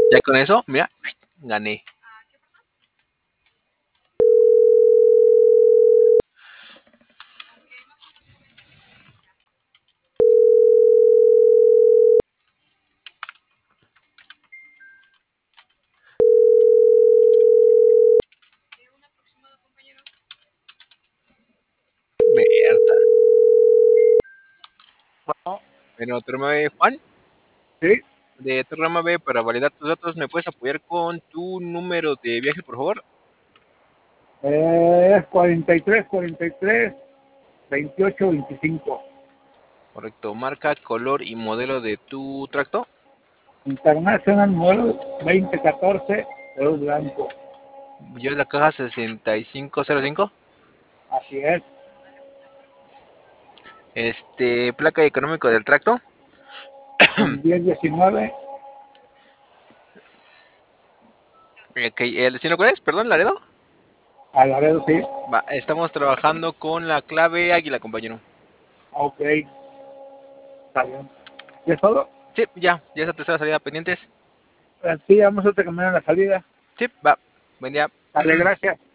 Ya con eso, mira, gané. Mierda. Bueno, Bueno, Torrema B, Juan, sí, de Torrema B, para validar tus datos, ¿me puedes apoyar con tu número de viaje, por favor? es 43, 28, 25. Correcto. Marca, color y modelo de tu tracto. International Model 2014, color blanco. Yo la caja 6505. Así es. Placa y económico del tracto. Un 1019 Ok, ¿el destino cuál es? Perdón, Laredo. a Laredo, sí. Va, estamos trabajando con la clave Águila, compañero. Ok, está bien. ¿Y es todo? Sí, ya esa tercera salida pendientes. Sí, vamos a terminar la salida. Sí, va. Buen día. Dale, gracias.